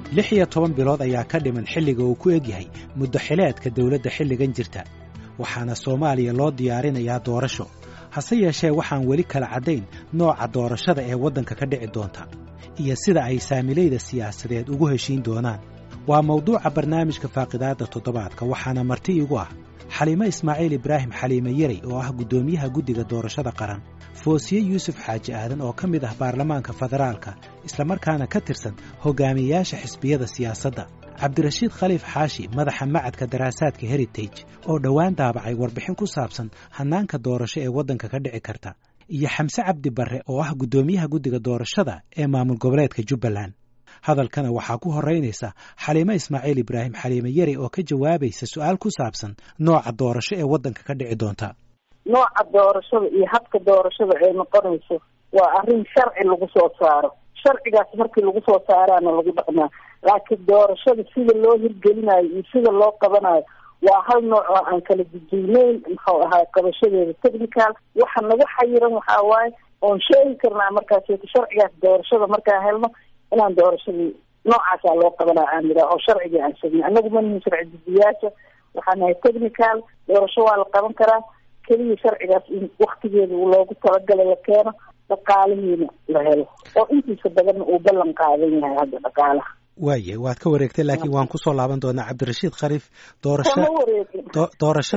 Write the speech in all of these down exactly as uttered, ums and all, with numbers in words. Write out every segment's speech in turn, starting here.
lix iyo toban bilood ayaa ka dhiman xilliga uu ku egyahay muddo xileedka dawladda xilligan jirta waxaana Soomaaliya loo diyaarinayaa doorasho hase yeeshee waxaan weli kala cadayn nooca doorashada ee waddanka ka dhici doonta iyo sida ay saamilayda siyaasadeed ugu heshiin doonaan waa mawduuca barnaamijka faaqidaada toddobaadka waxaana marti igu ah Xaliime Ismaaciil Ibraahim Xaliime Yari oo ah gudoomiyaha guddiga doorashada qaran Foosiye Yuusuf Xaaji Aadan oo ka mid ah baarlamaanka federaalka isla markaana ka tirsan hogaamiyayaasha xisbiyada siyaasadda Cabdirashiid Khaliif Xaashi madaxa macadka daraasaadka Heritage oo dhawaan daabacay warbixin ku saabsan hanaanka doorasho ee waddanka ka dhici karta iyo Xamse Cabdi Barre oo ah gudoomiyaha guddiga doorashada ee maamul goboleedka Jubbaland hadalkana waxaa ku horeynaysa Xaliime Ismaaciil Ibraahim Xaliime Yari oo ka jawaabaysa su'aal ku saabsan nooca doorasho ee waddanka ka dhici doonta nooca doorashada iyo habka doorashada ay noqonayso waa arrin sharci lagu soo saaro sharcigaas markii lagu soo saaraana lagu dhaqmaa laakiin doorashada sida loo hirgelinayo iyo sida loo qabanayo waa hal nooc oo aan kala duduwanayn muxuu ahaa qabashadeeda technical waxa nagu xayiran waxaa waaye oon sheegi karnaa markaas sharcigaas doorashada markaa helno inaan doorashadii noocaasaa loo qabanaa aan yidhaha oo sharcigii aan sheegna annagu manihin sharci didiyaasha waxaan nahay technical doorasho waa la qaban karaa keliya sharcigaas in waktigeeda loogu talagalay la keeno dhaqaalihiina la helo oo intiisa badanna uu ballan qaadan yahay hadda dhaqaalaha waaye waad ka wareegtay laakiin waan kusoo laaban doonaa Cabdirashiid Khaliif doorasho doorasho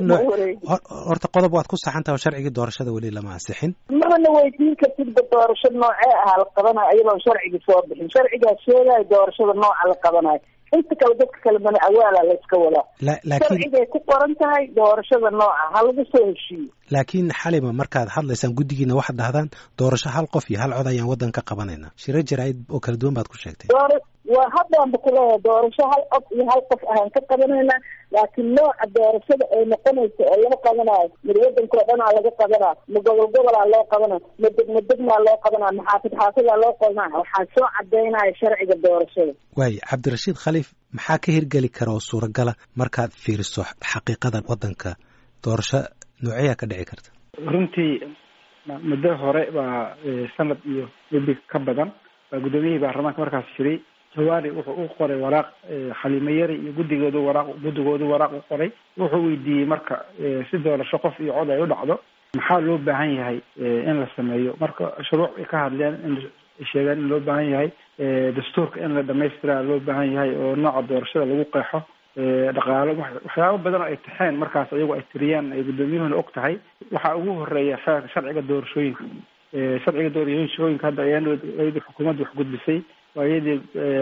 horta qodob waad ku saxantahay sharcigii doorashada wali lama ansixin marna weydiin kartid doorasho noocee ah la qabanayo iyadoo sharcigi soo bixin sharcigaas sheegaya doorashada nooca la qabanayo inta kale dadka kale mana awaala la iska wadaa laakiin sharcigay ku qoran tahay doorashada nooca ha lagu soo heshiiyo laakiin Xaliime markaad hadlaysaan guddigiina waxaad dhahdaan doorasho hal qof iyo hal cod ayaan waddanka qabanayna shiro jaraa'id oo kala duwan baad ku sheegtay waa haddaanba kuleeyahay doorasho hal qof iyo hal qof ahaan ka qabanaynaa laakiin nooca doorashada ay noqonayso oo laga qabanayo mid waddanka oo dhanaa laga qabanaa ma gobol gobolaa loo qabanaa ma degma degmaa loo qabanaa ma xaafid xaafidaa loo qabanaa waxaa soo cadaynaya sharciga doorashada waaye Cabdirashiid Khaliif maxaa ka hirgeli kara oo suuragala markaad fiiriso xaqiiqada waddanka doorasho nooceeyaa ka dhici karta runtii muddo hore baa sanad iyo muddo ka badan baa gudoomiyihii baarlamaanka markaas jiray jawaari wuxuu u qoray waraaq Xaliime Yari iyo guddigoodu waraaq guddigoodu waraaq u qoray wuxuu weydiiyey marka si doorasho qof iyo cod ay u dhacdo maxaa loo baahan yahay in la sameeyo marka shuruuc ay ka hadleen in sheegaan in loo baahan yahay dastuurka in la dhamaystiraa loo baahan yahay oo nooca doorashada lagu qeexo dhaqaalo waxyaabo badan oo ay taxeen markaas iyagu ay tiriyaan ay gudoomiyuhuna og tahay waxaa ugu horeeya sharciga doorashooyinka sharciga doorashooyinka hadda ayadii xukuumadda wax gudbisay waa iyadii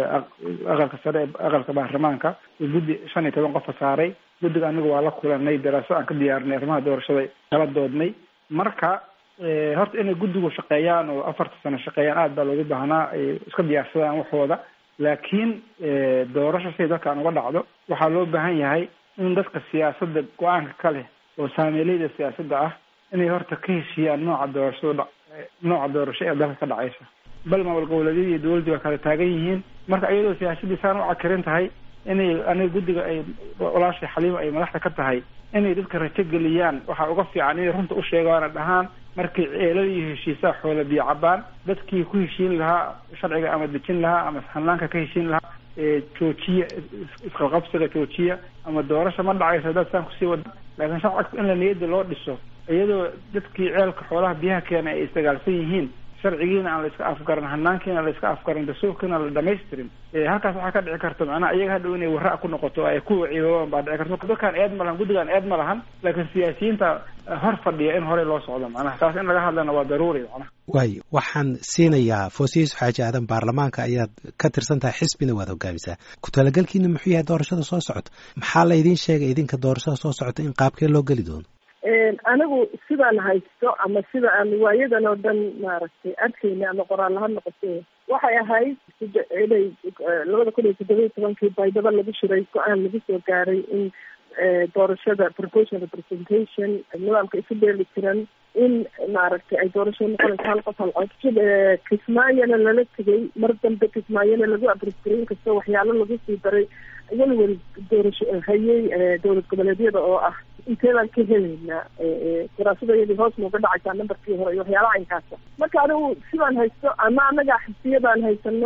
aqalka sare aqalka baarlamaanka guddi shan iyo toban qofa saaray guddiga anigu waa la kulanay daraaso aan ka diyaarinay arrimaha doorashada kala doodnay marka horta inay guddigu shaqeeyaan oo afarta sano shaqeeyaan aad baa loogu baahnaa ay iska diyaarsadaan waxooda laakiin doorasho siday dalkaan uga dhacdo waxaa loo baahan yahay in dadka siyaasadda go-aanka ka leh oo saamilayda siyaasadda ah inay horta ka heshiiyaan nooca doorashada nooca doorasho ee dalka ka dhacaysa bal maamul goboleedyada iyo dawladdu waa kala taagan yihiin marka iyadoo siyaasadii saan u cakirin tahay inay aniga guddiga ay walaashay Xaliime ay madaxda ka tahay inay dadka rajo geliyaan waxaa uga fiican inay runta u sheegaan dhahaan markay ceelal iyo heshiisaa xoola biyo cabaan dadkii ku heshiin lahaa sharciga ama dejin lahaa ama hanaanka ka heshiin lahaa joojiya isqabqabsiga joojiya ama doorasho ma dhacayso dad saan kusii wada laakiin shacabka in la niyada loo dhiso iyadoo dadkii ceelka xoolaha biyaha keenay ay isdagaalsan yihiin sharcigiina aan la iska afgaran hanaankiina la iska afgaran dastuurkiina la dhamaystirin halkaas waxaa ka dhici karta macnaha iyaga hadhow inay warra ku noqoto ay ku ciidoobaan baa dhici karta dadkaan eed ma lahan guddigaan eed ma lahan laakiin siyaasiyiinta hor fadhiya in horey loo socdo macnaha taas in laga hadlana waa daruuri macnaha waayo waxaan siinayaa Foosiye Yuusuf Xaaji Aadan baarlamaanka ayaad ka tirsan tahay xisbina waad hogaamisaa ku talagalkiina muxuu yahay doorashada soo socota maxaa la idiin sheegay idinka doorashada soo socota in qaabkee loo geli doono anigu sidaan haysto ama sida aan waayadan oo dhan maaragtay arkayna ama qoraal ha noqotee waxay ahayd inay labada kun iyo toddoba iyo tobankii baydhabo lagu shiray go-aan lagu soo gaaray in doorashada proportional representation nidaamka isu dheeli tiran in maaragtay ay doorasho noqonayso hal qof hal cod kismaayona lala tegay mar dambe kismaayona lagu abriskiray inkastoo waxyaalo lagu sii daray walwal doorasho hayay dowlad goboleedyada oo ah inteedaan ka helaynaa daraasada iyadii hoos nooga dhacaysaa nambarkii hore iyo waxyaalaha inkaasa marka anigu sidaan haysto ama anaga xisbiyadaan haysano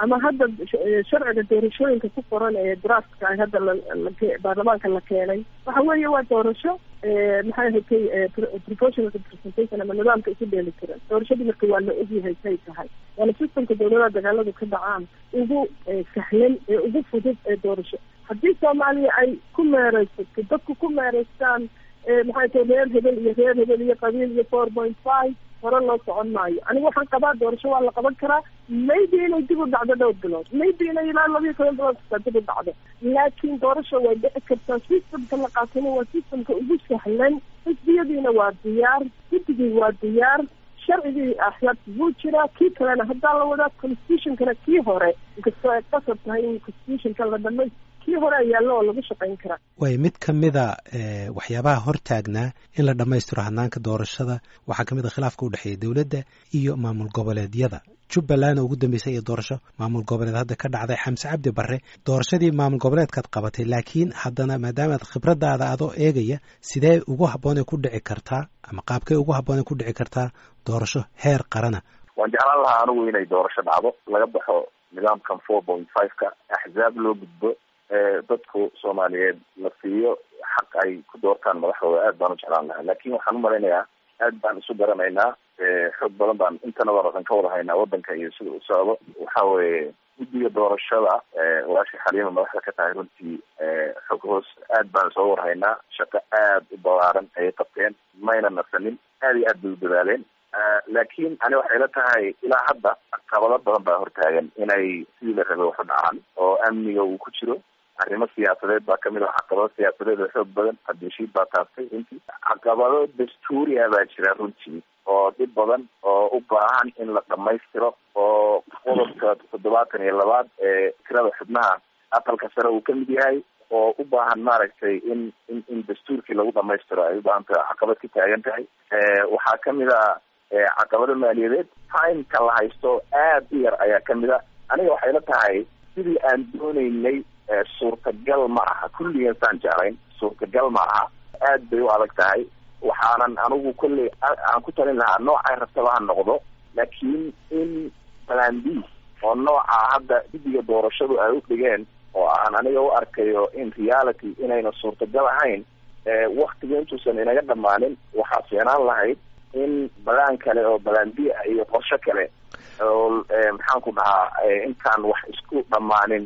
ama hadda sharciga doorashooyinka ku qoran ee draftka ay hadda baarlamaanka la keenay waxa weeye waa doorasho maxay ahayd proportional representation ama nidaamka isu dheeli tiran doorashadii marka waa la ogyahay say tahay waana systemka dowladaha dagaaladu ka dhacaan ugu sahlan ee ugu fudud ee doorasho haddii soomaaliya ay ku meereysato dadku ku meereystaan maxay tahay reer hebel iyo reer hebel iyo qabiil iyo four point five hore loo socon maayo aniga waxaan qabaa doorasho waa la qaban karaa maybe inay dib u dhacdo dhowr bilood maybe inay ilaa labiyo toban bilood kasta dib u dhacdo laakiin doorasho way dhici kartaa systemka la qaatana waa systemka ugu sahlan xisbiyadiina waa diyaar guddigii waa diyaar sharcigii axyaabta wuu jiraa kii kalena haddaa la wadaa constitutionkana kii hore inkastoo ay qasab tahay in constitutionka la dhamay kii hore ayaalo oo lagu shaqayn karaa way mid ka mida waxyaabaha hortaagnaa in la dhammaystiro hanaanka doorashada waxaa ka mid a khilaafka u dhexeeya dowladda iyo maamul goboleedyada jubbaland ugu dambeysay iyo doorasho maamul goboleed hadda ka dhacday xamse cabdi barre doorashadii maamul goboleedkaad qabatay laakiin haddana maadaamaad khibradaada adoo eegaya sidee ugu habboonay ku dhici kartaa ama qaabkay ugu habboonay ku dhici kartaa doorasho heer qarana waan jeclaan lahaa anigu inay doorasho dhacdo laga baxo nidaamkan four point five-ka axzaab loo gudbo dadku Soomaaliyeed la siiyo xaq ay ku doortaan madaxdooda aad baan u jeclaan lahaa laakiin waxaan u malaynayaa aad baan isu garanaynaa xoog badan baan intana waradan ka wada haynaa wadanka iyo sida u socdo waxa weeye guddiga doorashada walaashii xaliima madaxda ka tahay runtii xog hoos aad baan soo warhaynaa shaqo aad u ballaaran ayay qabteen mayna nasanin aad iyo aad bay u dadaaleen laakiin ani waxay la tahay ilaa hadda caqabado badan baa hortaagan inay sidii la rabay wax u dhacaan oo amniga uu ku jiro arrimo siyaasadeed baa kamid ah caqabado siyaasadeed oo xoog badan hadishiid baa taastay runtii caqabado dastuuri ah baa jira runtii oo dhib badan oo u baahan in la dhammaystiro oo qodobka toddobaatan iyo labaad ee tirada xubnaha aqalka sare uu kamid yahay oo u baahan maaragtay in in in dastuurkii lagu dhamaystiro ay u baahan tahay caqabad ka taagan tahay waxaa kamid ah caqabado maaliyadeed timeka la haysto aad u yar ayaa kamid a aniga waxay la tahay sidii aan dooneynay suurtagal ma aha kulligan saan jeclayn suurtagal ma aha aad bay u adag tahay waxaanan anigu kolley aan ku talin lahaa noocay rabtaba ha noqdo laakiin in plan b oo nooca hadda guddiga doorashadu ay u dhigeen oo aan aniga u arkayo in reality inayna suurtagal ahayn waktiga intuusan inaga dhammaanin waxaa fiicnaan lahayd in balaan kale oo balaan b ah iyo qorsho kale oo maxaan ku dhahaa intaan wax isku dhammaanin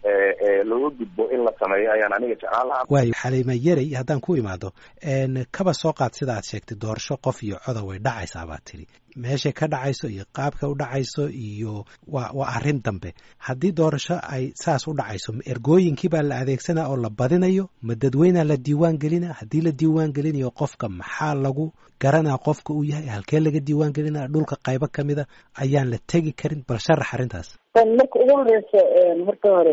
looga gudbo in la sameeyo ayaan aniga jeclaan lahaa waayo xaliima yaray haddaan ku imaado kaba soo qaad sida aad sheegtay doorasho qof iyo coda way dhacaysaa baad tiri meeshay ka dhacayso iyo qaabka u dhacayso iyo waa waa arrin dambe haddii doorasho ay saas u dhacayso ma ergooyinkii baa la adeegsanaa oo la badinayo ma dadweynaa la diiwaan gelina haddii la diiwaan gelinayo qofka maxaa lagu garanaa qofka uu yahay halkee laga diiwaan gelinaa dhulka qaybo kamida ayaan la tegi karin bal sharax arrintaas marka ugu horeysa marka hore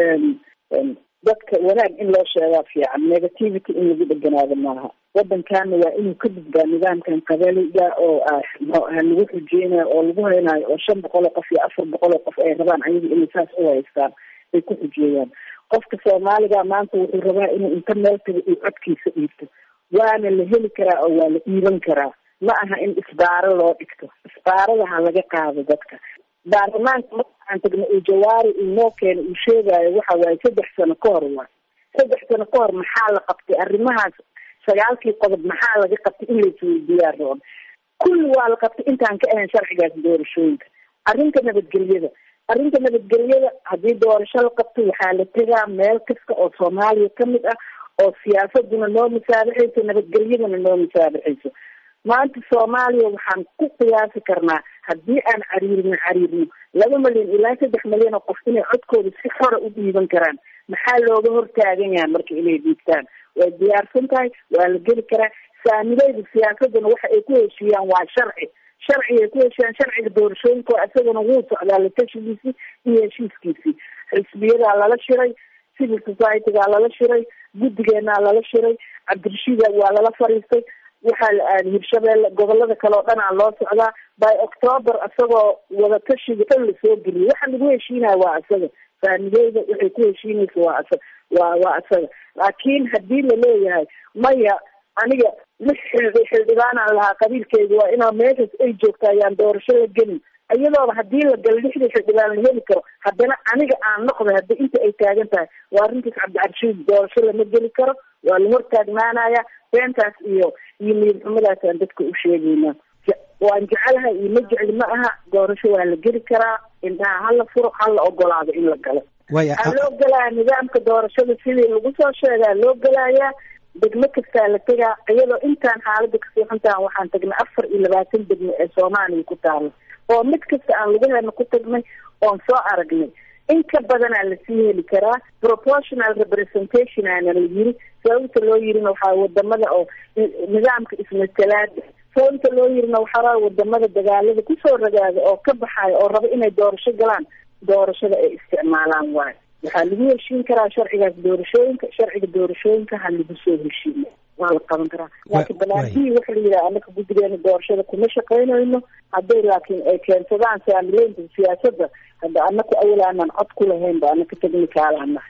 dadka wanaag in loo sheegaa fiican negativity in lagu dheganaado maaha wadankaana waa inuu ka gudbaa nidaamkan qabaliga oo lagu xujeynayo oo lagu haynayo oo shan boqol oo qof iyo afar boqol oo qof ay rabaan ayaga inay saas u haystaan ay ku xujeeyaan qofka soomaaliga maanta wuxuu rabaa inuu inta meel taga uu codkiisa dhiibto waana la heli karaa oo waa la dhiiban karaa ma aha in isbaaro loo dhigto isbaarada ha laga qaado dadka baarlamaanka markaan tagna uu jawaari uu noo keena uu sheegaayo waxa waaye saddex sano ka hor waay saddex sano ka hor maxaa la qabtay arrimahaas sagaalkii qodob maxaa laga qabtay in laisweydiiyaa roon kulli waa la qabtay intaan ka ahayn sharcigaas doorashooyinka arrinta nabadgelyada arrinta nabadgelyada haddii doorasho la qabto waxaa la tegaa meel kasta oo soomaaliya kamid ah oo siyaasaduna noo musaabaxayso nabadgelyaduna noo musaabaxayso maanta soomaaliya waxaan ku qiyaasi karnaa haddii aan cariirino cariirno laba milyan ilaa saddex milyan oo qof inay codkooda si xora u dhiiban karaan maxaa looga hortaagan yahay marka inay dhiibtaan way diyaarsan tahay waa la geli karaa saamileyda siyaasaduna waxa ay ku heshiiyaan waa sharci sharciga ay ku heshiiyaan sharciga doorashooyinka oo isagana wuu socdaa la tashigiisii iyo heshiiskiisii xisbiyadaa lala shiray civil society-gaa lala shiray guddigeenaa lala shiray cabdirashiida waa lala fariistay waxaa la aaday hirshabeelle gobolada kale oo dhan aa loo socdaa by october isagoo wadatashiga dhan lasoo geliyay waxa lagu heshiinaya waa isaga saamileyda waxay ku heshiinaysa waa isaga waa waa isaga laakiin haddii laleeyahay maya aniga lix xildhi xildhibaanaan lahaa qabiilkeyga waa inaa meeshaas ay joogta ayaan doorasho la gelin iyadooba haddii la galo lixdii xildhibaan la heli karo haddana aniga aan noqday hadda inta ay taagan tahay waa arrintaas cabdicabdishiid doorasho lama geli karo waa la hortaagnaanaya beentaas iyo iyo niyad xumadaas aan dadka u sheegayna waan jecelahay iyo ma jecli ma aha doorasho waa la geli karaa indhaha hala furo hala ogolaado in la galo waxaa loo galaya nidaamka doorashada sidii lagu soo sheegaa loo galayaa degmo kastaa la tegaa iyadoo intaan xaalada kasii xuntaan waxaan tagnay afar iyo labaatan degmo ee soomaaliya ku taala oo mid kasta aan lagu helna ku tagnay oon soo aragnay in ka badanaa lasii heli karaa proportional representation aana la yiri sababta loo yirina waxaa wadamada oo nidaamka ismatalaada sababta loo yirina waxaa wadamada dagaalada kusoo ragaada oo ka baxayo oo raba inay doorasho galaan doorashada ay isticmaalaan waayo waxaa lagu heshiin karaa sharcigaas doorashooyinka sharciga doorashooyinka ha lagu soo heshiiya waa la qaban karaa laakiin banaanbihii waxa la yidhaha anaka guddigeena doorashada kuma shaqaynayno hadday laakiin ay keensadaan saamileynta siyaasadda hadda anaku awalaanan cod ku lahayn ba anaka technicalaanahay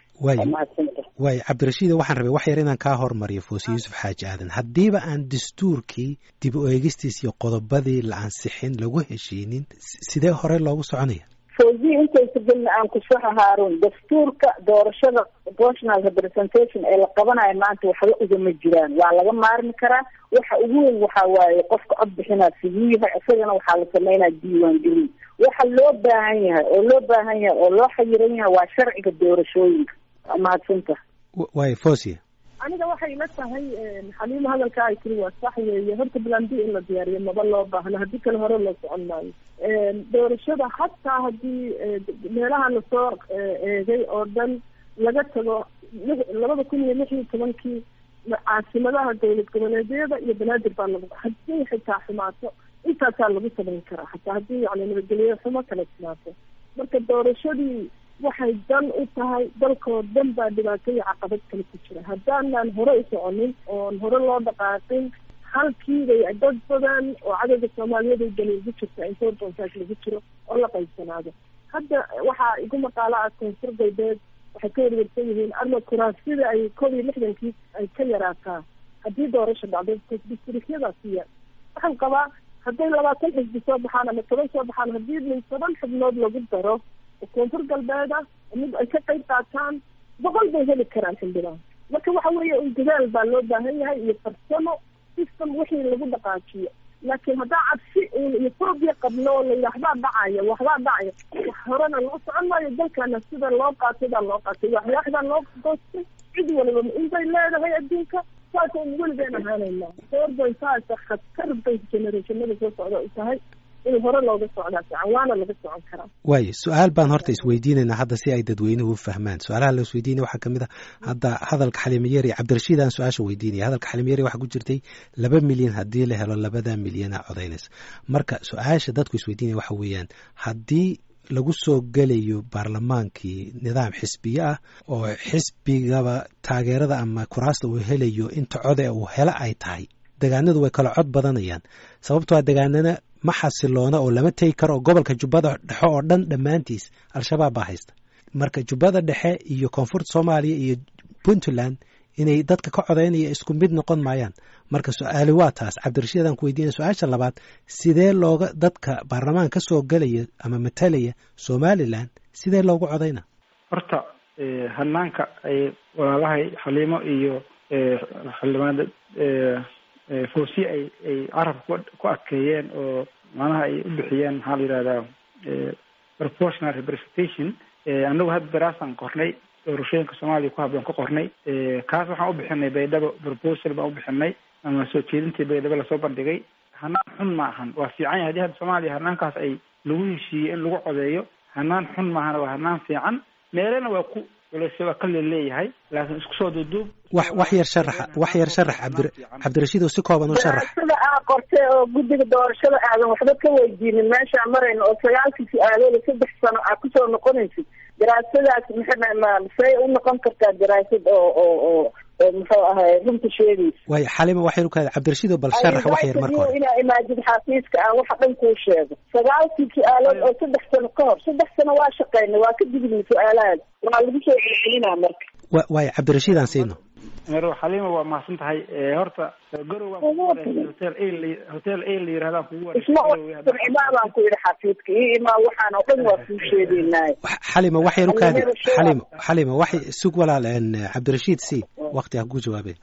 waay cabdirashiid waxaan rabay wax yar inaan kaa hormariyo foose yuusuf xaaji aadan haddiiba aan dastuurkii dib u eegistiis iyo qodobadii la ansixin lagu heshiinin sidee hore loogu soconaya fawzi intaysa gelna aan ku saxa haaruun dastuurka doorashada proportional representation ee la qabanayo maanta waxba ugama jiraan waa laga maarmi karaa waxa ugu weyn waxaa waaye qofka cod bixinaa siduu yahay isagana waxaa la sameynaa diiwaan gelin waxa loo baahan yahay oo loo baahan yahay oo loo xayiran yahay waa sharciga doorashooyinka mahadsanta waay fosia aniga waxay ila tahay xaliimo hadalka ay tiri waa sax weeye horta plan b in la diyaariyo maba loo baahno haddii kale hore loo socon maayo doorashada hataa haddii meelaha lasoo eegay oo dhan laga tago labada kun iyo lix iyo tobankii caasimadaha dawlad goboleedyada iyo banaadir baa lagu haddii xitaa xumaato intaasaa lagu samayn karaa hataa haddii yani nabadgelyo xumo kala timaato marka doorashadii waxay dan u tahay dalkoo dhan baa dhibaato iyo caqabad kale ku jira haddaanan hore u soconin oon hore loo dhaqaaqin halkiibay dad badan oo cadowga soomaaliyeed ay gani ugu jirta in four point five lagu jiro oo la qaybsanaado hadda waxaa igu maqaalo ah koonfur galbeed waxay ka warwarsan yihiin arma kuraasida ay koob iyo lixdankii ay ka yaraataa haddii doorasha dhacdo districtyadaasiya waxaan qabaa hadday labaatan xisbi soo baxaan ama toban soo baxaan haddii min toban xubnood lagu daro koonfur galbeeda mid ay ka qayb qaataan boqol bay heli karaan xildhibaan marka waxa weeye un dadaal baa loo baahan yahay iyo farsamo system wixii lagu dhaqaajiyo laakiin haddaa cabsi uun iyo fobia qabno oo la waxbaa dhacaya waxbaa dhacaya wax horena loo socon maayo dalkana sida loo qaatay baa loo qaatay waxyaaxdaa loo goostay cid waliba inbay leedahay adduunka saasa un weligaan ahaanayna four point five khatar bay generationada soo socda u tahay in hore looga socdaa fiican waana laga socon karaa waayo su-aal baan horta isweydiinaynaa hadda si ay dadweynuhu u fahmaan su-aalaha la isweydiinaya waxaa kamid a hadda hadalka xalimayari cabdirashiid aan su-aasha weydiinaya hadalka xalimayari waxaa ku jirtay laba milyan haddii la helo labada milyana codaynaysa marka su-aasha dadku isweydiinaya waxa weeyaan haddii lagu soo gelayo baarlamaankii nidaam xisbiye ah oo xisbigaba taageerada ama kuraasta uu helayo inta code uu helo ay tahay degaanadu way kala cod badanayaan sababtoo a degaanana ma xasiloona oo lama tegi karo oo gobolka jubbada dhexe oo dhan dhammaantiis al-shabaab baa haysta marka jubbada dhexe iyo koonfurta soomaaliya iyo puntland inay dadka ka codaynaya isku mid noqon maayaan marka su-aali waa taas cabdirashiid aan ku weydiinaya su-aasha labaad sidee looga dadka baarlamaan ka soo gelaya ama matalaya somaliland sidee loogu codayna horta hanaanka ay walaalahay xaliimo iyo xildhibaanada fawsiye ay ay carabka ku adkeeyeen oo macnaha ay u bixiyeen maxaa la yidhahdaa proportional representation anagu hadda daraasaan qornay doorashooyinka soomaaliya ku habloon ka qornay kaas waxaan u bixinay baydhabo proposal baan u bixinay ama soo jeedintii baydhabo lasoo bandhigay hanaan xun ma ahan waa fiican yahay haddii hadda soomaaliya hanaankaas ay lagu heshiiyey in lagu codeeyo hanaan xun maahana waa hanaan fiican meelena waa ku walaase waa ka leeyahay laakiin isku soo duuduub wax wax yar sharax wax yar sharax cabdi cabdirashiid oo si kooban u sharax sida aan qortay oo guddiga doorashada aadan waxba ka weydiinin meesha marayna oo sagaalkii su-aalood saddex sano aad kusoo noqonaysid daraasadaas maxaa say u noqon kartaa daraasad oo oo oo oo muxuu ahay runta sheegaysa waayo xalima waxay u kaada cabdirashiid oo bal sharax wax yar marka hore inaa imaajid xafiiska aan waxa dhan kuu sheego sagaalkii su-aalood oo saddex sano ka hor saddex sano waa shaqeynay waa ka digidna su-aalahaas waa lagu soo celcelinaa marka wa waayo cabdirashiid aan siino maro xaliima waa mahadsan tahay horta garow waan kugu wareegay hotel a hotel a la yiraahdaa kugu wareegay imaabaan ku yidhi xafiidka iyo imaa waxaan oo dhan waa kuu sheegaynaaye xalima wax yar u kaadi xalima xalima wax sug walaal cabdirashiid si waqti ha ku jawaabeen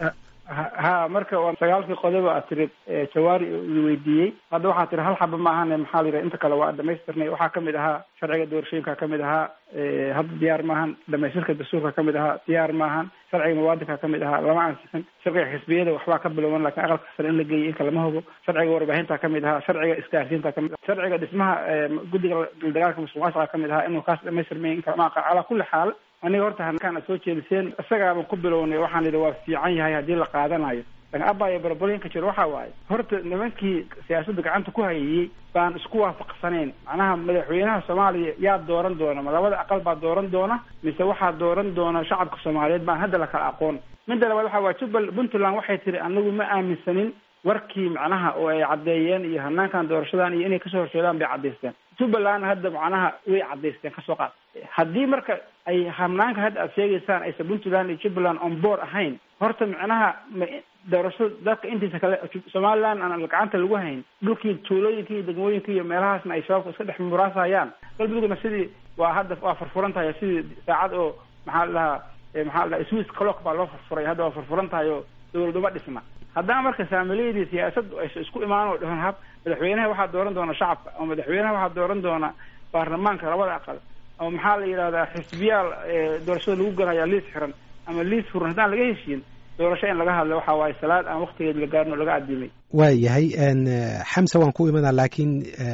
ha marka waa sagaalkii qodob aad tirid jawaari uu weydiiyey hadda waxaa tiri hal xaba ma ahan maxaa la yidhaha inta kale waa dhamaystirnay waxaa kamid ahaa sharciga doorashooyinka kamid ahaa hadda diyaar maahan dhamaystirka dastuurka kamid ahaa diyaar maahan sharciga muwaadinka kamid ahaa lama ansixin sharciga xisbiyada waxbaa ka bilowman lakin aqalka sare in la geeyay inka lama hubo sharciga warbaahinta kamid ahaa sharciga isgaarsiinta kamid aha sharciga dhismaha guddiga dagaalka musuqmaasuqa kamid ahaa inuu kaas dhamaystirmay in kale ma aqaan calaa kulli xaal aniga horta halkaan soo jeediseen isagaaba ku bilownay waxaan idhi waa fiican yahay haddii la qaadanayo lakin abaayo barbarinka jiro waxa waaye horta nimankii siyaasadda gacanta ku hayayey baan isku waafaqsanayn macnaha madaxweynaha soomaaliya yaa dooran doona ma labada aqal baa dooran doona mise waxaa dooran doona shacabka soomaaliyeed baan hadda la kala aqoon midda labaad waxa waa jubbaland puntland waxay tiri anagu ma aaminsanin warkii macnaha oo ay caddeeyeen iyo hanaankan doorashadan iyo inay kasoo horjeedaan bay caddaysteen jubbaland hadda macnaha way caddaysteen kasoo qaad haddii marka ay hanaanka hadda aad sheegaysaan aysa puntland iyo jubbaland on board ahayn horta macnaha doorashada dadka intiisa kale somaliland aan gacanta lagu hayn dhulkii tuulooyinka iyo degmooyinka iyo meelahaasna ay shabaabka iska dhex muraasayaan galmudugna sidii waa hadda waa furfuran tahay sidii saacad oo maxaa la dhahaa maxaa la dhahaa swiss clock baa loo furfuray hadda waa furfuran tahay oo dawladuma dhisna haddana marka saamileydii siyaasaddu ay isku imaan oo dhahan hab madaxweynaha waxaa dooran doona shacabka oo madaxweynaha waxaa dooran doona baarlamaanka labada aqal oo maxaa la yidhahdaa xisbiyaal doorashada lagu galaya liis xiran ama liis furan haddaan laga heshiin doorasho in laga hadlo waxa waaye salaad aan waktigeed la gaarin oo laga adimay waa yahay xamse waan ku imanaa laakiin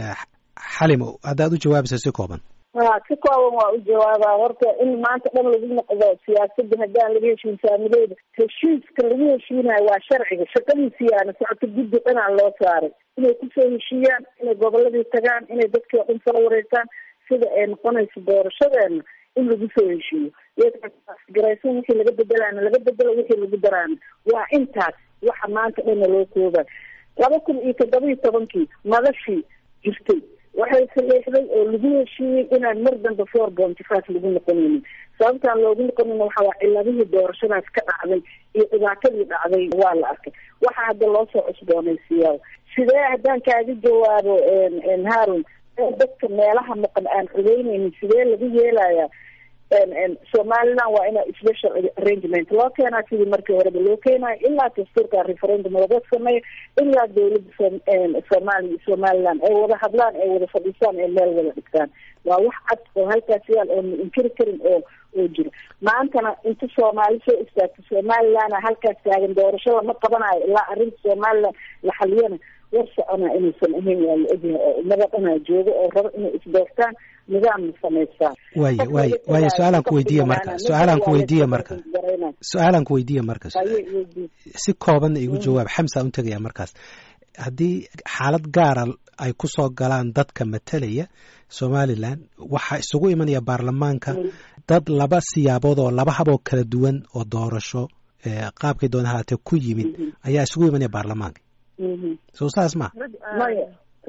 xalimo haddaad u jawaabaysa si kooban ha si kooban waa u jawaabaa horta in maanta dhan lagu noqdo siyaasadda haddaan laga heshiin saamileeda heshiiska lagu heshiinayo waa sharciga shaqadiisiyaana socota guddi dhanaa loo saaray inay kusoo heshiiyaan inay goboladii tagaan inay dadkii o dhan soo wareegtaan sida ay noqonayso doorashadeena in lagu soo heshiiyo garaysan wixii laga bedelaana laga bedelo wixii lagu daraana waa intaas waxa maanta dhana loo kooba laba kun iyo toddoba iyo tobankii madashii jirtay waxay saleexday oo lagu heshiiyey inaan mar dambe four bonty five lagu noqonaynin sababtaan loogu noqonayna waxa waa ciladihii doorashadaas ka dhacday iyo dhibaatadii dhacday waa la arkay waxa hadda loo soo cusboonaysiiyaa sidee haddaan kaaga jawaabo haarun dadka meelaha maqan aan codeynaynin sidee lagu yeelayaa somaliland waa ina special arrangement loo keenaa sidii markii horeba loo keenayo ilaa dastuurka referendum laga sameeyo ilaa dawladda soomaaliya somaliland ay wada hadlaan ay wada fadhiisaan ay meel wada dhigtaan waa wax cad oo halkaas yaal oo ma inkiri karin oo oo jiro maantana inta soomaali soo istaagto somaliland halkaas taagan doorasho lama qabanayo ilaa arrinta somaliland la xaliyana war soconaa inaysan ahayn waa la ogyahay oo ummada dhanaa joogo oo rabo inay isdoortaan nidaamna samaystaan waaya waaya waaya su-aalaan ku weydiiya marka su-aalaan ku weydiiya marka su-aalaan ku weydiiya marka si koobanna igu jawaab xamsa un tegaya markaas haddii xaalad gaara ay ku soo galaan dadka matalaya somaliland waxaa isugu imanaya baarlamaanka dad laba siyaabood oo laba haboo kala duwan oo doorasho qaabkay doona haatee ku yimid ayaa isugu imanaya baarlamaanka soo saas ma maya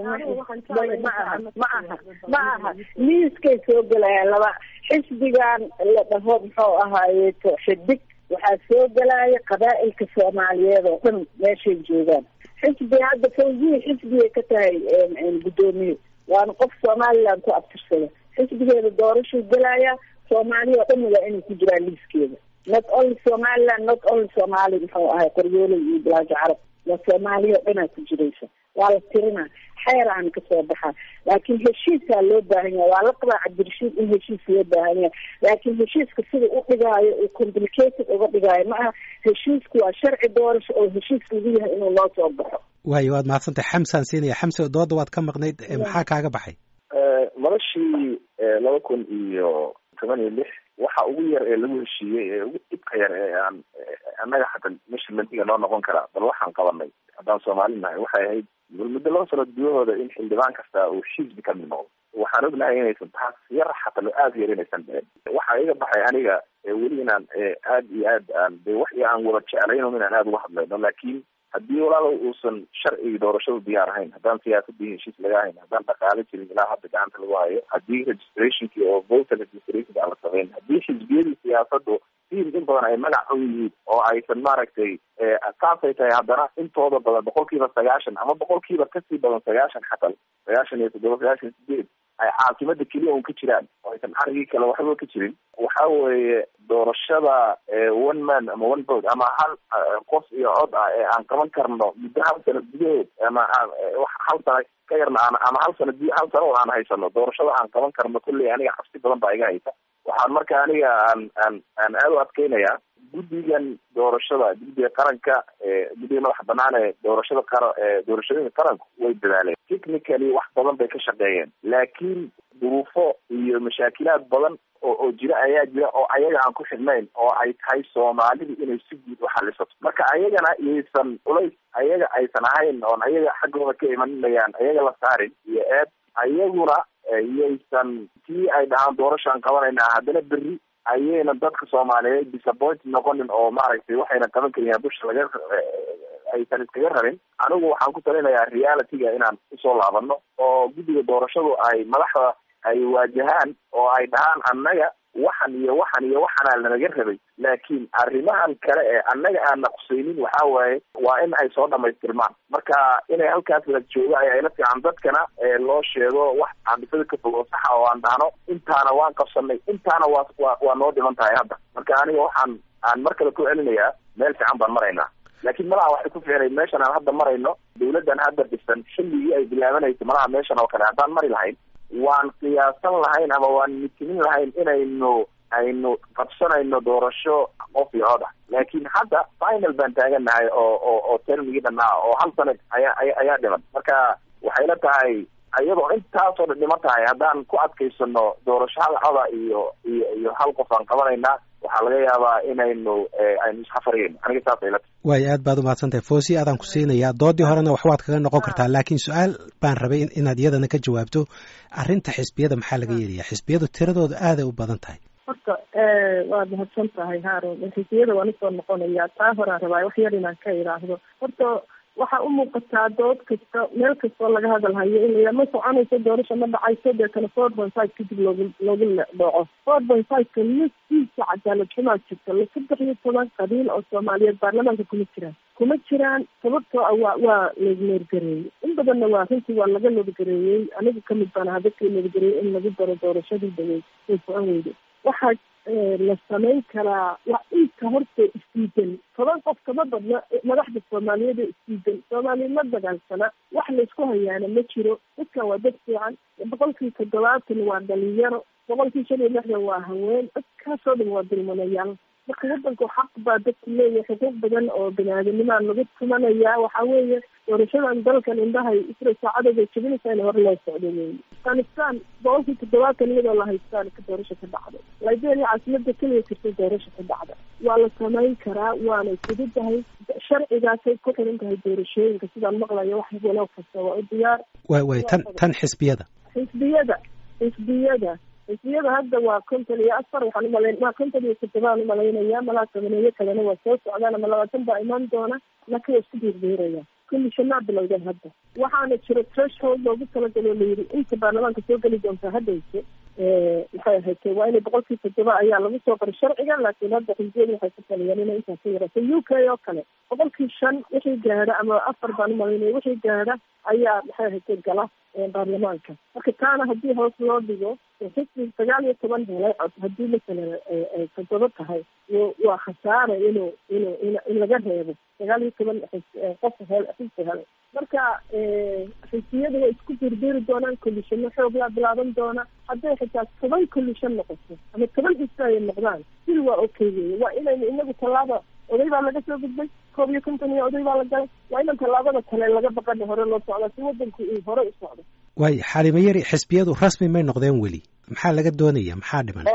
ma aha ma aha ma aha liiskay soo gelayaan laba xisbigan la dhaho muxuu ahaaye xidig waxaa soo gelaya qabaa'ilka soomaaliyeed oo dhan meeshay joogaan xisbi hadda fawziyi xisbigay ka tahay guddoomiye waana qof somaliland ku abtirsada xisbigeeda doorashuu gelaya soomaaliya oo dhan waa inay ku jiraan liiskeeda not only somaliland not only soomaali muxuu ahay qoryooley iyo bilaajo carab waa soomaaliya oo dhanaa ku jiraysa waa la tirinaa xeeraan kasoo baxaa laakiin heshiiskaa loo baahan yahay waa la qabaa cabdirashiid in heshiis loo baahan yahay laakiin heshiiska sida u dhigaayo oo complicated uga dhigaayo ma aha heshiisku waa sharci doorasho oo heshiis lagu yahay inuu loo soo baxo waayo waad mahadsantahay xamsaan siinaya xamse dooda waad ka maqnayd maxaa kaaga baxay madashii laba kun iyo toban iyo lix waxa ugu yar ee lagu heshiiyey ee ugu dhibka yar ee aan annaga xataa measurementiga noo noqon karaa bal waxaan qabanay haddaan soomaali nahay waxay ahayd muddo laba sano gudahooda in xildhibaan kasta uu xisbi ka mid noqdo waxaan ognahay inaysan taas yar xataa aada yar inaysan dhicin waxaa iga baxay aniga weli inaan aada iyo aad aan de wax aan wada jeclayno inaan aada uga hadlayno laakiin haddii walaalo uusan sharcigii doorashadu diyaar ahayn, haddaan siyaasadii heshiis laga hayn, haddaan dhaqaale jirin ilaa hadda gacanta lagu hayo, haddii registrationkii oo voter registration aan la samayn, haddii xisbiyadii siyaasadu in badan ay magac u yihiin oo aysan maaragtay saasay tahay haddana intooda badan boqolkiiba sagaashan ama boqolkiiba kasii badan sagaashan xatal sagaashan iyo toddoba sagaashan sideed ay caasimada keliya un ka jiraan oo aysan carigii kale waxba ka jirin. waxa weeye doorashada one man ama one vote ama hal qof iyo cod ah ee aan qaban karno muddo hal sano gudahood ama hal sano ka yarna ama hal sano hal sano aan haysano doorashada aan qaban karno kulley aniga cabsi badan baa iga haysa. waxaan marka aniga aan aan aan aad u adkeynayaa guddigan doorashada guddiga qaranka guddiga madaxa banaan ee doorashada qara doorashooyinka qaranku way dadaaleen technically wax badan bay ka shaqeeyeen, laakiin duruufo iyo mashaakilaad badan oo oo jira ayaa jira oo ayaga aan ku xidhnayn oo ay tahay Soomaalidu inay si guud u xalisato. marka ayagana iyaysan ulays ayaga aysan ahayn oon ayaga xaggooda ka imanayaan ayaga la saarin iyo eed ayaguna iyaysan tii ay dhahaan doorashaan qabanaynaa haddana berri ayayna dadka Soomaaliyeed disappoint noqonin oo maaragtay waxayna qaban kariyaan busha laga aysan iskaga rabin. anigu waxaan ku talinayaa realityga inaan usoo laabano oo guddiga doorashadu ay madaxda ay waajahaan oo ay dhahaan annaga waxan iyo waxan iyo waxanaa lanaga rabay, laakiin arrimahan kale ee annaga aan naqusaynin waxaa waaye waa in ay soo dhamaystirmaan. marka inay halkaas la joogo ayaa ila fiican, dadkana loo sheego wax caabisada ka fog oo saxa oo aan dhahno intaana waan qabsanay intaana waa waa waa noo dhiman tahay hadda. marka aniga waxaan aan mar kale ku celinayaa meel fiican baan maraynaa, laakiin malaha waxay ku fiicnay meeshan aan hadda marayno dawladdan hadda dhisan xilligii ay bilaabanayso malaha meeshan oo kale haddaan mari lahayn waan qiyaasan lahayn ama waan mitinin lahayn inaynu aynu qabsanayno doorasho qof iyo cod ah. laakiin hadda final baan taagannahay oo oo oo termigii dhanaa oo hal sanad ayaa ayaa dhiman. marka waxay la tahay ayadoo intaasoo dhan dhiman tahay haddaan ku adkaysano doorasho hal coda iyo iyo iyo hal qof aan qabanaynaa waxaa laga yaabaa inaynu aynu isxafariyeyno. aniga saasay la tahay. waayo aad baad umahadsantahay Fawzi, aadaan ku siinayaa doodii horena wax waad kaga noqon kartaa, laakiin su-aal baan rabay inaad iyadana ka jawaabto. arrinta xisbiyada maxaa laga yeelayaa? xisbiyadu tiradooda aaday u badan tahay. horta waad mahadsan tahay Haroun. xisbiyada waan usoo noqonayaa, taa horaan rabaa wax yar inaan ka idhaahdo. horta waxaa u muuqataa dood kasta meel kastoo laga hadalhayo in ma soconayso doorasho ma dhacayso deetana four point five kadib loogu loogu dhaco. four point five ka naftiisa cadaalad xumaa jirta. la saddex iyo toban qabiil oo Soomaaliyeed baarlamaanka kuma jiraan kuma jiraan sababtoo ah waa waa lagumeergareeyey. in badanna waa runtii waa laga nabadgareeyey. anigu kamid baan ahaa dadkii nabadgareeyey in lagu daro doorashadii dhawey way socon weyde. waxaa la samayn karaa waa inta horta isdiidan toban qof kama badna madaxda Soomaaliyeed ee isdiidan. Soomaaliya ma dagaalsana, wax laysku hayaana ma jiro. dadkan waa dad fiican, boqolkii toddobaatan waa dhalinyaro, boqolkii shan iyo lixdan waa haween. dadkaasoo dhan waa dulmanayaal. marka wadanku xaq baa dadku leeyahay, xuquuq badan oo biniaadamnimaa lagu tumanayaa. waxaa weeye doorashadan dalkan indhahay isra saacadooda jebinaysa in hore loo socdo weeye. afghanistan boqolkii toddobaatan iyadoo la haystaan ka doorasho ka dhacday. liberia caasimada keliya jirtay doorasho ka dhacda. waa la samayn karaa, waanay fududahay. sharcigaasay ku xiran tahay doorashooyinka sidaan maqlayo wax walow kasta waa u diyaar. way way tan tan xisbiyada xisbiyada xisbiyada xisbiyada hadda waa konton iyo afar. waxaan umalayn waa konton iyo toddobaan umalaynaya, malaa tobaneeyo kalena waa soo socdaan ama labaatan baa imaan doona, laakiin waa isku biirbiiraya. kulli shanaa bilowdeen hadda. waxaana jiro threshold loogu talagalo layidhi inta baarlamaanka soo geli doontaa haddayse maxay ahayd waa inay boqolkii toddoba ayaa lagu soo qoray sharciga, laakiin hadda xisbiyadu waxay ku taliyeen inay intaas ka yaraato. U K oo kale boqolkii shan wixii gaadha ama afar baan umalaynaya wixii gaadha ayaa maxay ahayd gala baarlamaanka. marka taana haddii hoos loo dhigo xisbi sagaal iyo toban helay cod haddii masalan ay toddoba tahay waa khasaare inuu inuu in laga reebo sagaal iyo toban qof hel xisbi helay. marka xisbiyada way isku birbiri doonaan, kolishano xoog laa bilaaban doona. hadday xitaa toban kolishan noqoto ama toban xisbi ay noqdaan sil waa okay weeye. waa inaynu inagu tallaaba oday baa laga soo gudbay, koob iyo konton iyo oday baa la galay. waa inan tallaabada kale laga baqana hore loo socdaa si wadanku uu hore u socdo. waay Xalima Yari, xisbiyadu rasmi may noqdeen weli? maxaa laga doonaya? maxaa dhiman?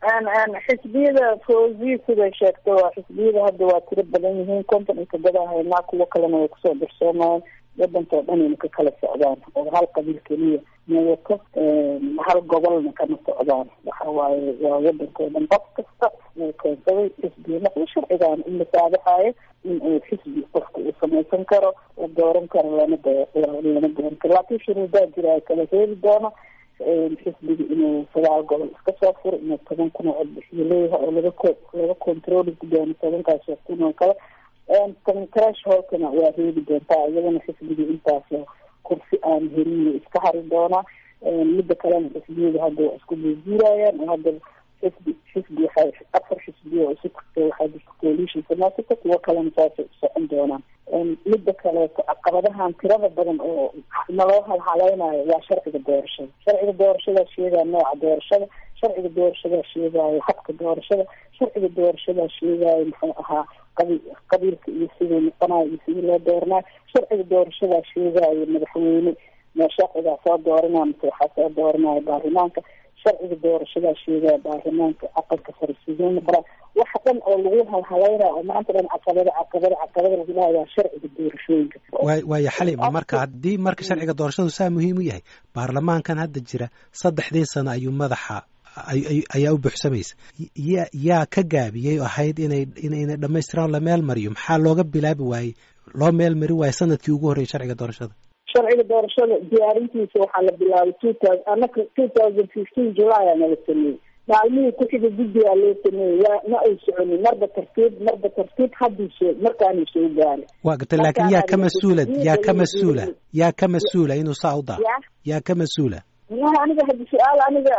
xisbiyada Fawzi siday sheegto waa xisbiyada hadda waa tiro badan yihiin, konton iyo toddoba haynaa, kuwo kalena way kusoo dirsoomeen. wadankao dhan ina ka kala socdaan oo hal qabiil keliya ma wato hal gobolna kama socdaan. waxa waaye waa wadankao dhan qof kasta uu keensaday xisbiga noqdo sharcigan in la saadaxaayo in uu xisbi qofka uu samaysan karo oo dooran karo lana lana dooran karo. laakiin shuruudaa jira ay kala reebi doono xisbiga inuu sagaal gobol iska soo furo inuu toban kun oo codbixiyo leeyahay oo laga ko laga controli doono tobankaas oo kun oo kale. trash holkana waa reebi doontaa iyadana xisbiga intaas kursi aan helin iska hari doonaa. midda kalena xisbiyada hadda waa isku guurguurayaan oo hadda xisbi xisbi waxay afar xisbiya oo isu tagtay waxaa jirta coalition samaasata kuwo kalena saasay socon doonaan. midda kaleeto caqabadahan tirada badan oo naloo halhalaynayo waa sharciga doorashada. sharciga doorashadaa sheegaya nooca doorashada, sharciga doorashadaa sheegaayo habka doorashada, sharciga doorashadaa sheegaayo muxuu ahaa qabi qabiilka iyo siduu noqonayo iyo sidii loo dooranayo, sharciga doorashadaa sheegaayo madaxweyne ma sharcigaa soo dooranaya mise waxaa soo dooranaya baarlamaanka, sharciga doorashadaa sheegaya baarlamaanka aqalka sare siduu noqonaa. waxa dhan oo lagu halhalaynayo oo maanta dhan caqabada caqabada caqabada lagu dhahayo waa sharciga doorashooyinka. waay waaya xalima marka haddii marka sharciga doorashadu saa muhiim u yahay, baarlamaankan hadda jira saddexdii sano ayuu madaxa ayaa u buuxsamaysa. ya yaa ka gaabiyey oo ahayd inay inay dhamaystiraan la meel mariyo? maxaa looga bilaabi waayey loo meel mari waayo sanadkii ugu horreeyay sharciga doorashada? sharciga doorashada diyaarintiisa waxaa la bilaabay two thousand anaka two thousand fifteen july ana la sameeyey. maalmihii ku xiga guddigaa loo sameeyey waa ma ay soconin, marba tartiib marba tartiib haddii soo markaanay soo gaaray. waa gartay, laakiin yaa ka mas-uula yaa ka mas-uula yaa ka mas-uula inuu saa u daa yaa ka mas-uula? wallahi aniga haddi su-aal aniga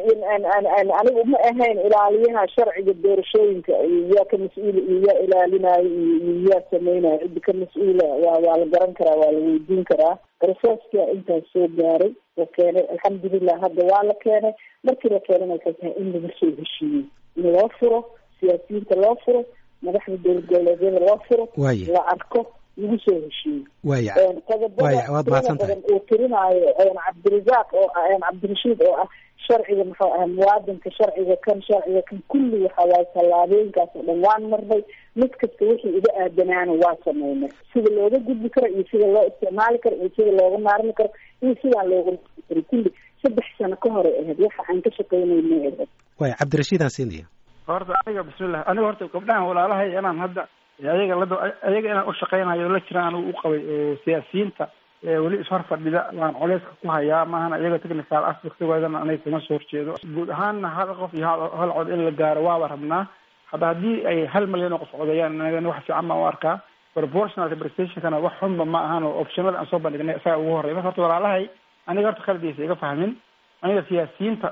aniga uma ahayn ilaaliyaha sharciga doorashooyinka yaa ka mas-uula iyo yaa ilaalinayo iyo yaa sameynayo. ciddi ka mas-uula waa waa la garan karaa, waa la weydiin karaa. processka intaas soo gaaray la keenay alxamdulilah, hadda waa la keenay. markii la keenana waxay tahay in laga soo heshiiyey, in loo furo siyaasiyiinta, loo furo madaxda dowlad goboleedyada, loo furo la arko lagu soo heshiiyey. waya waya waad mahadsantahay. uu tirinaayo cabdirasaaq oo cabdirashiid oo ah sharciga muxuu ahaa muwaadinka, sharciga kan sharciga kan kulli waxa waaye tallaabooyinkaas oo dhan waan marnay. mid kasta wixii iga aadanaana waa sameynay, sida looga gudbi karo iyo sida loo isticmaali karo iyo sida looga maarmi karo iyo sidaan looga karo kulli saddex sano ka hore ahayd waxa aan ka shaqeynayna. waya cabdirashiid aan siinaya. horta aniga bismillah aniga horta gabdhahan walaalahay inaan hadda ayaga la ayaga inaan u shaqeynayo la jiraan anigu u qabay oo siyaasiyiinta weli ishor fadhida waan culeyska ku hayaa maahan ayaga technical aspectgoodana aniga kama soo horjeedo. guud ahaanna hal qof iyo hal cod in la gaaro waaba rabnaa. hadda haddii ay hal milyan oo qof codayaan anagana wax fiican baan u arkaa. proportional representationkana wax xunba ma ahan oo optionada aan soo bandhignay isaga ugu horreya. marka horta walaalahay aniga horta khaladiisa iga fahmin. aniga siyaasiyiinta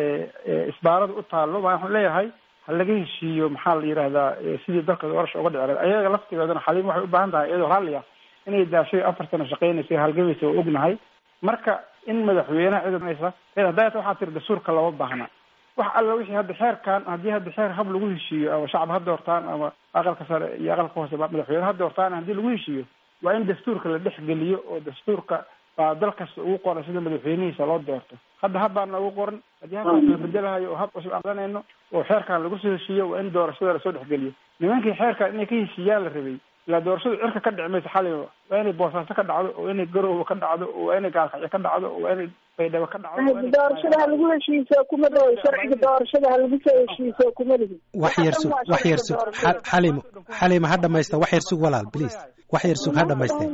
isbaarada u taallo waxaan leeyahay ha laga heshiiyo maxaa la yidhaahdaa sidii dalka doorasha uga dhici lahayd. ayaga laftigoodana xaliim waxay u baahan tahay iyadoo raalliya inay daashay afar sano shaqeynaysa halgamaysa oo ognahay. marka in madaxweynaha ciidanaysa hadayta waxaa tiri dastuurka looma baahna. wax alla wixii hadda xeerkan haddii hadda xeer hab lagu heshiiyo ama shacab ha doortaan ama aqalka sare iyo aqalka hoose madaxweyne ha doortaan haddii lagu heshiiyo waa in dastuurka la dhexgeliyo oo dastuurka baa dal kasta ugu qoran sida madaxweynihiisa loo doorto. hadda habbaan noogu qoran haddii habkaan la bedelahayo oo hab cusub aan qadanayno oo xeerkan lagu soo heshiiyo waa in doorashada lasoo dhexgeliyo. nimankii xeerkan inay ka heshiiyaan la rabay ilaa doorashadu cirka ka dhici maysa xaliba. waa inay boosaaso ka dhacdo oo inay garoowe ka dhacdo oo waa inay gaalkacyo ka dhacdo oo waa inay baydhabo ka dhacdo. doorashada ha lagu heshiiso kuma dhawo sharciga doorashada ha lagu soo heshiiso kuma dhihin. wax yar sug wax yar sug xalimo xalimo ha dhamaysta wax yar sug walaal please wax yar sug ha dhamaystay.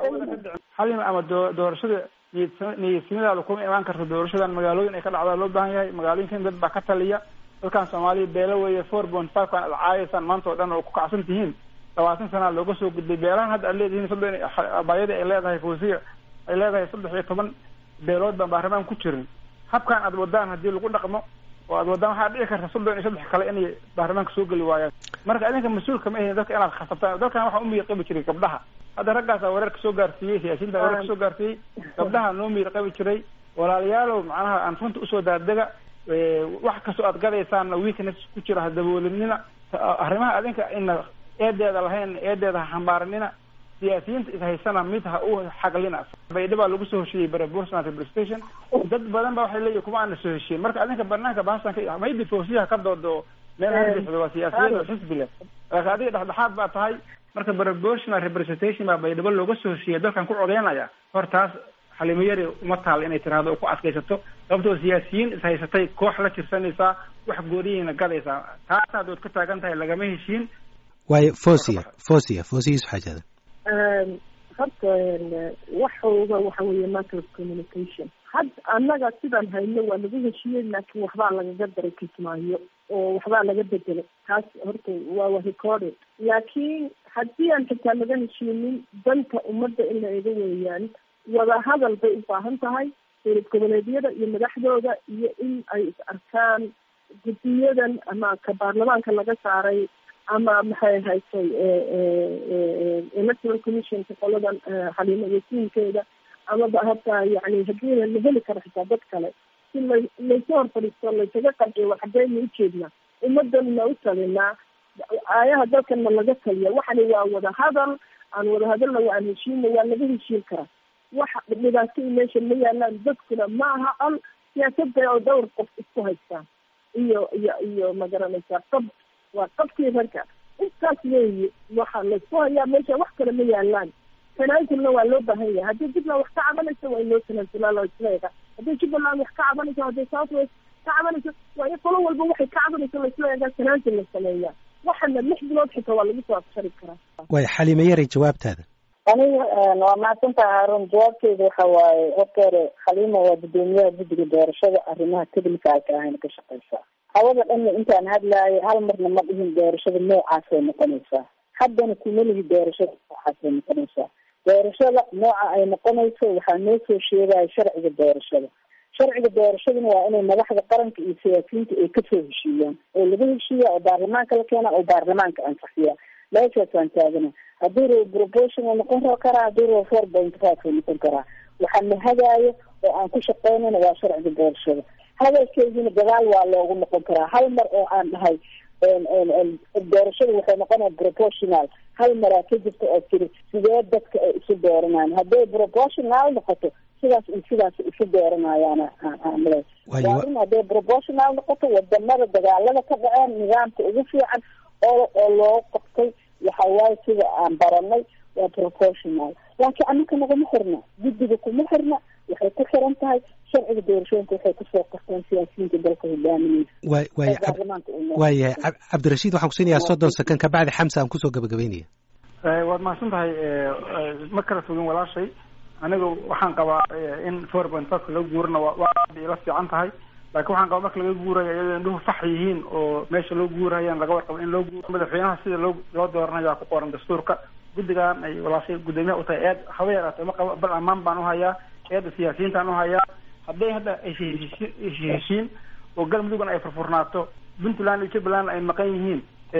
xalimo ama doorashada niyadniyadsiinadaada kuma imaan karta. doorashadan magaalooyin ay ka dhacdaa loo baahan yahay. magaalooyinkan dad baa ka taliya. dalkan soomaaliya beelo weeye four point five kan adcaayaysaan maanta oo dhan oo ku kacsan tihiin. labaatan sanaa looga soo gudbay beelahan hadda aad leedihiin soddon abaayadii ay leedahay fawsiya ay leedahay saddex iyo toban beelood baan baarlamaan ku jirin. habkan aad wadaan haddii lagu dhaqmo oo aad wadaan waxaa dhici karta soddon iyo saddex kale inay baarlamaanka soo geli waayaan. marka idinka mas-uulka ma ahin dadka inaad khasabtaan. dalkan waxaa u miyir qabi jiray gabdhaha. hadda raggaasaa weerarka soo gaarsiiyey, siyaasiyiinta weerarka soo gaarsiiyey, gabdhaha noo miyir qabi jiray. walaalayaalow macnaha aan runta usoo daadega wax kastoo aad gadaysaanna weakness ku jira ha daboolinina. arrimaha adinka ina eedeeda lahayn eedeeda ha xambaaranina. siyaasiyiinta ishaysana mid ha u xaglina. baydhaba lagu soo heshiiyey proportional representation. dad badan ba waxay leeyihin kuma aana soo heshiiyen. marka adinka banaanka bahashan ka maydi fawsiyaha ka doodo meel hadixdo waa siyaasiyad oo xisbi leh. laakiin adiga dhexdhexaad baa tahay marka proportional representation baa baydhabo looga soo heshiiyay dalkan ku codeynaya hortaas Xaliimo Yari uma taal inay tiraahdo oo ku adkaysato sababtoo siyaasiyiin is haysatay koox la jirsanaysa wax gooriyayna gadaysa taas aad ka taagan tahay lagama heshiin way Fawziya Fawziya Fawziya xajada een hadda waxooga waxa weeye matter of communication had annaga sidan hayno waa lagu heshiiyey laakiin waxbaa lagaga daray kismaayo oo waxbaa laga bedelay taas horta waa recorded laakiin haddii aan xitaa laga heshiinin danta ummadda in la eega weeyaan wada hadal bay u baahan tahay dowlad goboleedyada iyo madaxdooda iyo in ay is arkaan guddiyadan ama ka baarlamaanka laga saaray ama maxay haysay electoral commission qoladan Xaliimo Yasiinkeeda ama hataa yani haddii la heli karo xitaa dad kale si laysoo horfadhiisto laysaga qanciyo waxbaynu ujeednaa ummadana u talinaa aayaha dalkana laga taliya waxani waa wada hadal aan wada hadalna waa aan heshiina waa laga heshiin karaa waxa dhibaato meesha ma yaalaan dadkuna ma aha al siyaasadda oo dhowr qof isku haystaan iyo iyo iyo magaranaysaa qab waa qabkii ragga intaas weeye waxa laysku hayaa meesha wax kale ma yaalaan tanaasulna waa loo baahan yahay haddii jubbaland wax ka cabanayso waa in loo tanaasulaa loo isleega haddii jubbaland wax ka cabanayso haddii south west ka cabanayso waa in qolo walba waxay ka cabanayso la isleega tanaasul la sameeyaa waxana lix bilood xitaa waa lagu soo afshari karaa way Xaliimo Yari jawaabtaada aniga waa mahadsantahay Haarun jawaabteeda waxa waaye horta Xaliimo waa gudoomiyaha guddiga doorashada arrimaha technicalka ahayna ka shaqeysaa hawada dhan intaan hadlaayo hal marna ma dhihin doorashada noocaas ay noqonaysaa haddana kuma lihi doorashada noocaas ay noqonaysaa doorashada nooca ay noqonayso waxaa noo soo sheegaya sharciga doorashada sharciga doorashadana waa inay madaxda qaranka iyo siyaasiyiinta ay kasoo heshiiyaan oo laga heshiiya oo baarlamaanka la keena oo baarlamaanka ansixiya meeshaasaan taagana haddii ro proportional noqon karaa haddii ro four point five noqon karaa waxaa la hagaayo oo aan ku shaqeynayna waa sharciga doorashada hadalkeedina dagaal waa loogu noqon karaa hal mar oo aan dhahay doorashada waxay noqonaya proportional hal maraa ka jirta oo tiri sidee dadka ay isu dooranayaan hadday proportional noqoto sidaas iyo sidaas isu dooranayaan waarin hadday proportional noqoto wadamada dagaalada ka dhaceen nidaamka ugu fiican oo oo loo qabtay waxa waaye sida aan baranay waa proportional laakiin annaka nagama xirna guddiga kuma xirna waxay ku xiran tahay sharciga doorashooyinka waxay kusoo qorteen siyaasiyiinta dalka hogaaminaysa way way way Cabdirashiid waxaan ku siinayaa soddon second ka bacdi Xamsa aan kusoo gabagabeynaya waad mahadsan tahay ma kala fogin walaashay aniga waxaan qabaa in four point five lagu guurna waa ila fiican tahay laakiin waxaan qabaa marka laga guurayo iyadoo indhuhu sax yihiin oo meesha loo guurayaan laga warqabo in loo guuro madaxweynaha sida loo loo dooranayo ku qoran dastuurka guddigan ay walaashay gudoomiyaha u tahay eed habeerato ma qabo bal amaan baan u hayaa eeda siyaasiyiintaan u hayaa hadday hadda ay heshiin oo galmudugna ay furfurnaato puntland iyo jubbaland ay maqan yihiin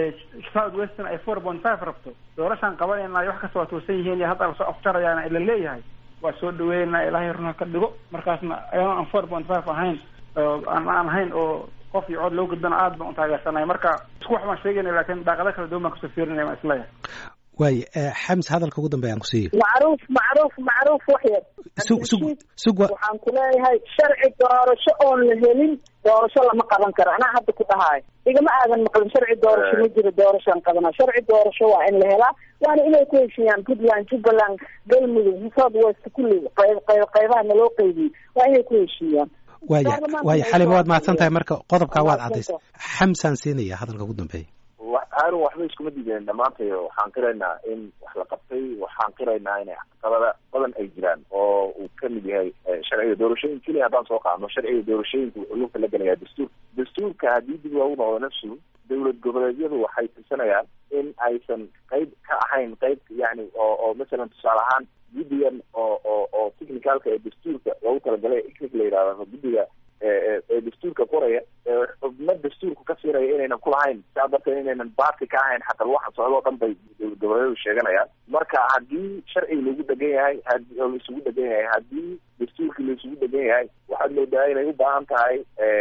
south western ay four point five rabto doorashaan qabanayna wax kasta waa toosan yihiin iyo hadda lasoo afjarayaana ila leeyahay waa soo dhaweynaa ilaahay runa ka dhigo markaasna ayaan aan four point five ahayn aan aan ahayn oo qof iyo cod loo gudbana aad baan u taageersanahay marka isku wax baan sheegaynay laakiin daaqado kala duwan baan kasoo fiirinaya ma isleeyahay way Xams hadalka ugu dambeeyaan ku siiyo macruuf macruuf macruuf waxyar sug sug sug waxaan ku leeyahay sharci doorasho oon la helin doorasho lama qaban karo anaa hadda ku dhahaay igama aadan maqlin sharci doorasho ma jiro doorashaan qabanaa sharci doorasho waa in la helaa waana inay ku heshiiyaan puntland jubbaland galmudug south west kulli qayb qayb qaybaha naloo qaybiyey waa inay ku heshiiyaan waya way Xaliimo waad mahadsan tahay marka qodobka waad cadaysay Xamsaan siinaya hadalka ugu dambeeyay Haarun waxba iskuma diideen dhamaantay waxaan qiraynaa in wax la qabtay waxaan qiraynaa in caqabada badan ay jiraan oo uu ka mid yahay sharciga doorashooyinka keliya haddaan soo qaadno sharciga doorashooyinka wuxuu la gelayaa dastuur dastuurka haddii dib loogu noqdo nafsu dowlad goboleedyadu waxay tirsanayaan in aysan qayb ka ahayn qayb yani oo oo masalan tusaale ahaan guddigan oo oo oo technicalka ee dastuurka loogu talagalay icnic la yidhahdo guddiga ee dastuurka qoraya xubno dastuurku ka siiraya inaynan kulahayn saa darteed inaynan baarti ka ahayn xataa waxa socdoo dhan bay goboleedyadu sheeganayaan marka haddii sharciga lagu dhegan yahay hadii oo laisugu dhegan yahay haddii dastuurka laisugu dhegan yahay waxaad moodaa inay u baahan tahay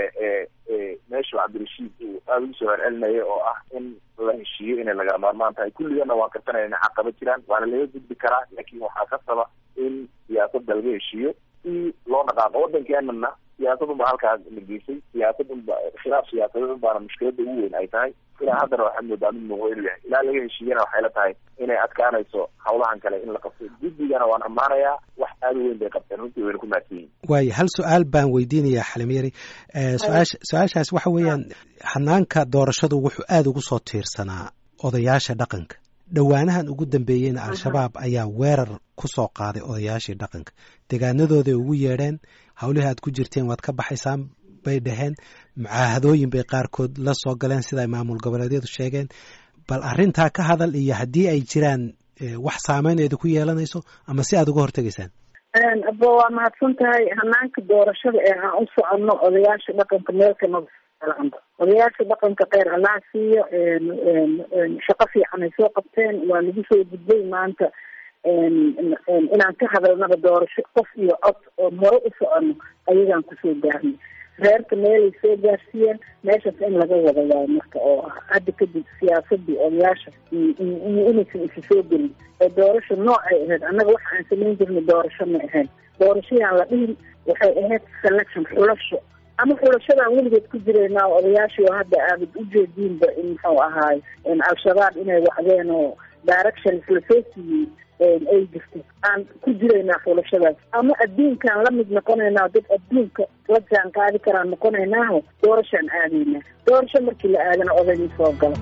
meeshu Cabdirashiid uu aada ugu soo celcelinaya oo ah in la heshiiyo inay laga maarmaan tahay kulligana waan kartanaya inay caqabad jiraan waana laga gudbi karaa laakiin waxaa ka saba in siyaasadda laga heshiiyo si loo dhaqaaqo waddankeenana siyaasad unba halkaa la geysay siyaasad unba khilaaf siyaasadeed unbaana mushkilada ugu weyn ay tahay ilaa haddana waxaad moodaa mid muuqo inuu yahay ilaa laga heshiiyana waxay la tahay inay adkaanayso hawlahan kale in la qabto. guddigana waan ammaanayaa, wax aada u weyn bay qabteen, runtii wayna ku mahadsan yihin. waayo hal su-aal baan weydiinayaa xalimo yari. su-aasha su-aashaas waxa weeyaan hanaanka doorashadu wuxuu aada ugu soo tiirsanaa odayaasha dhaqanka. dhowaanahan ugu dambeeyeyna al-shabaab ayaa weerar ku soo qaaday odayaashii dhaqanka. deegaanadooday ugu yeedheen, hawlihii aad ku jirteen waad ka baxaysaan bay dhaheen, mucaahadooyin bay qaarkood la soo galeen sida ay maamul goboleedyadu sheegeen. bal arrintaa ka hadal, iyo haddii ay jiraan wax saameynayda ku yeelanayso ama si aad uga hortegaysaan. aba waa mahadsan tahay. hanaanka doorashada ee aan u soconno odayaasha dhaqanka meelkana odayaasha dhaqanka kheyr allaha siiyo, shaqo fiican ay soo qabteen. waa lagu soo gudbay maanta inaan ka hadalnaba doorasho qof iyo cod oon hore u soconno ayagaan kusoo gaarnay. reerka meelay soo gaarsiiyeen, meeshaas in laga wada waayo marka, oo hadda kadib siyaasadii odayaasha iyo inaysan isu soo gelin ee doorasho noocay ahayd. annaga waxa aan samayn jirnay doorasho ma ahayn. doorashayaan la dhihin, waxay ahayd selection, xulasho. ama xulashadaan weligeed ku jiraynaa odayaashii oo hadda aabad ujeediinba in muxuu ahaay al-shabaab inay wacdeen oo directions lasoo siiyey ay jirto. aan ku jiraynaa xulashadaas, ama adduunkaan la mid noqonaynaa, dad adduunka la jaan qaadi karaan noqonaynaaho doorashaan aadaynaa. doorasho markii la aadana odayma soo galo.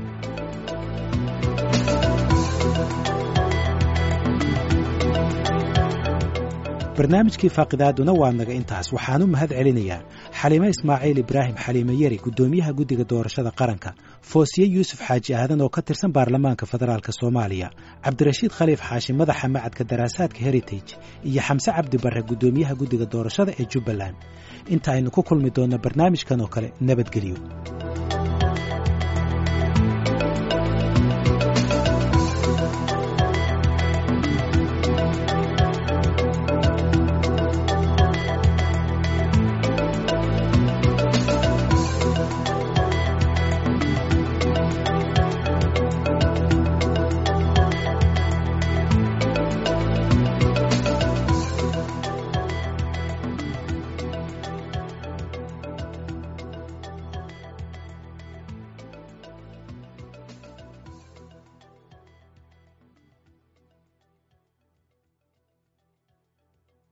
barnaamijkii faaqidaaduna waa naga intaas. waxaan u mahad celinayaa xaliime ismaaciil ibraahim xaliime yari, guddoomiyaha guddiga doorashada qaranka, foosiye yuusuf xaaji aadan oo ka tirsan baarlamaanka federaalk soomaaliya, cabdirashiid khaliif xaashi, madaxa macadka daraasaadka heritage, iyo xamse cabdi barre, guddoomiyaha guddiga doorashada ee jubbaland. inta aynu ku kulmi doonno barnaamijkan oo kale, nabadgelyo.